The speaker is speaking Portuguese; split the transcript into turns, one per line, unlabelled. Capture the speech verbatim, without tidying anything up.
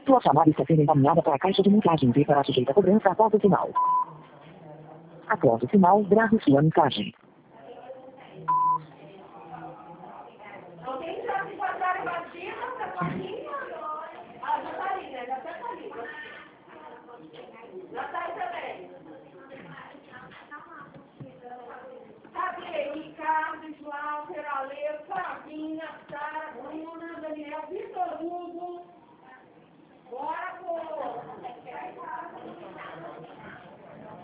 Sua chamada está sendo encaminhada para a caixa de mensagens e será sujeita a cobrança após o sinal. Após o sinal, grave sua mensagem.
Alguém já se enquadrar, imagina, para